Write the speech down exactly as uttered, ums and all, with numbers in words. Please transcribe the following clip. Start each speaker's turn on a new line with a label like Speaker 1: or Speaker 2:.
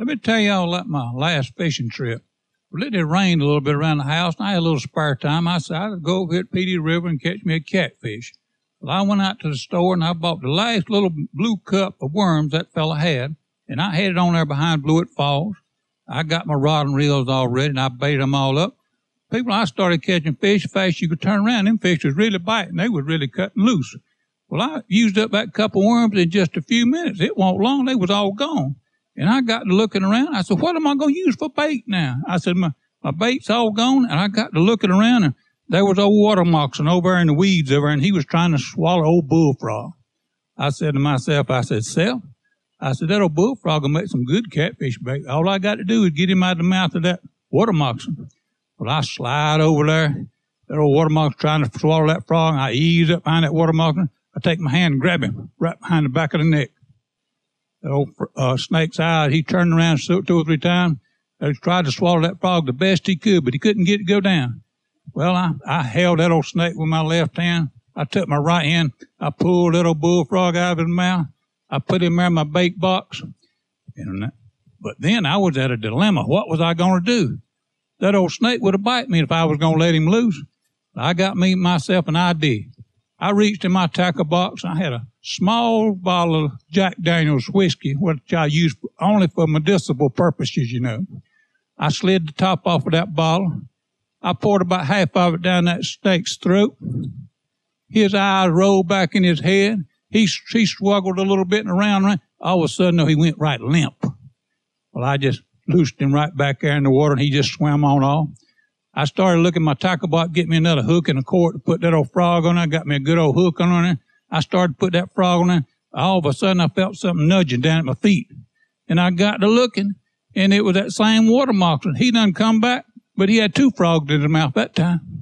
Speaker 1: Let me tell y'all about my last fishing trip. Well, it had rained a little bit around the house, and I had a little spare time. I said I'd go over here at Petey River and catch me a catfish. Well, I went out to the store, and I bought the last little blue cup of worms that fella had, and I had it on there behind Blewett Falls. I got my rod and reels all ready, and I baited them all up. People, I started catching fish fast you could turn around. Them fish was really biting. They was really cutting loose. Well, I used up that cup of worms in just a few minutes. It wasn't long. They was all gone. And I got to looking around. I said, what am I going to use for bait now? I said, my, my bait's all gone. And I got to looking around, and there was old water moccasin over there in the weeds over there, and he was trying to swallow old bullfrog. I said to myself, I said, Self, I said, that old bullfrog will make some good catfish bait. All I got to do is get him out of the mouth of that water moccasin. Well, I slide over there. That old water moccasin trying to swallow that frog. I ease up behind that water moccasin. I take my hand and grab him right behind the back of the neck. The old uh, snake's eye, he turned around two or three times. He tried to swallow that frog the best he could, but he couldn't get it to go down. Well, I, I held that old snake with my left hand. I took my right hand. I pulled that old bullfrog out of his mouth. I put him there in my bait box. And, but then I was at a dilemma. What was I going to do? That old snake would have bite me if I was going to let him loose. I got me myself an idea. I reached in my tackle box. I had a small bottle of Jack Daniels whiskey, which I use only for medicinal purposes, you know. I slid the top off of that bottle. I poured about half of it down that snake's throat. His eyes rolled back in his head. He, he swuggled a little bit and around, around. All of a sudden, though, he went right limp. Well, I just loosed him right back there in the water, and he just swam on off. I started looking at my tackle box, get me another hook and a cord to put that old frog on there. Got me a good old hook on there. I started to put that frog on there. All of a sudden, I felt something nudging down at my feet. And I got to looking, and it was that same water moccasin. He done come back, but he had two frogs in his mouth that time.